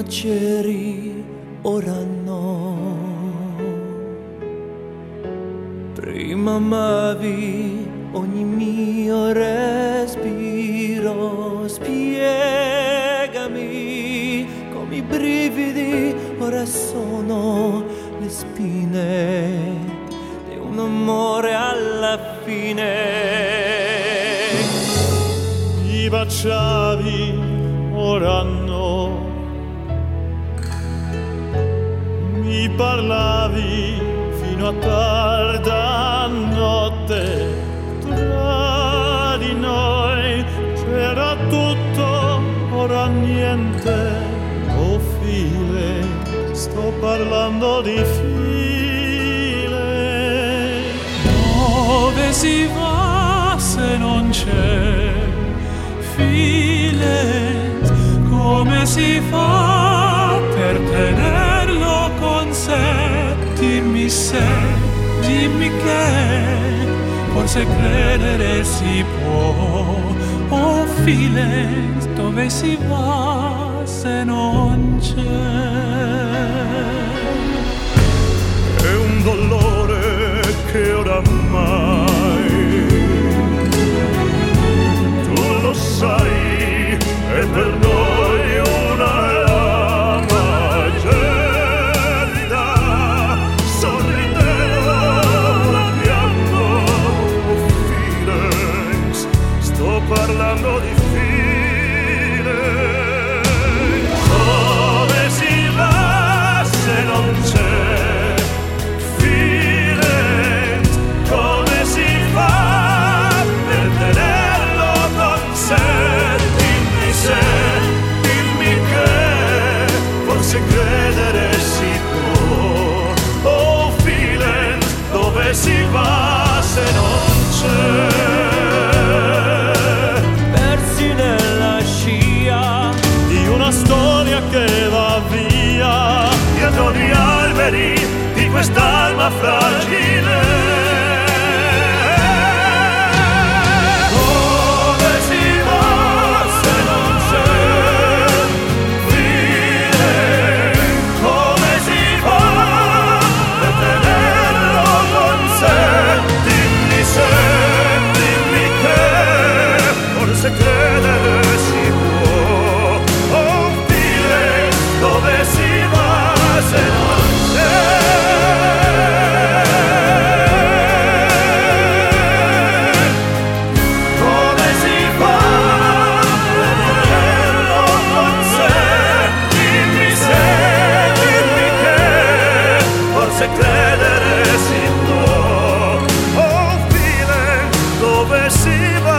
c'eri, ora no. Prima amavi ogni mio respiro. Spiegami come i brividi ora sono le spine di un amore alla fine. Mi baciavi, ora no. Mi parlavi fino a tarda notte. Tra di noi c'era tutto, ora niente. Oh file, sto parlando di file. Dove si va se non c'è file? Come si fa per tenerlo con sé? Dimmi se, dimmi che forse credere si può. Oh file, dove si va se non c'è? È un dolore che oramai tu lo sai, è per noi una lama gelida, sorrideva l'abbiamo. Feelings, sto parlando di feelings. Dove si va se non c'è feelings? Come si fa per tenerlo con sé? Dimmi se, dimmi che forse credere si può. Oh feelings, dove si va se non c'è? Persi nella scia Di una storia che va via, dietro gli alberi di quest'alma fragile. Dove si va se non c'è fine? Come si fa per tenerlo con sé? Dimmi se, dimmi che forse credere si può. Oh file, dove si va se non c'è? Come si fa per tenerlo con sé? Dimmi se, dimmi che forse credere si può. Oh file, dove si va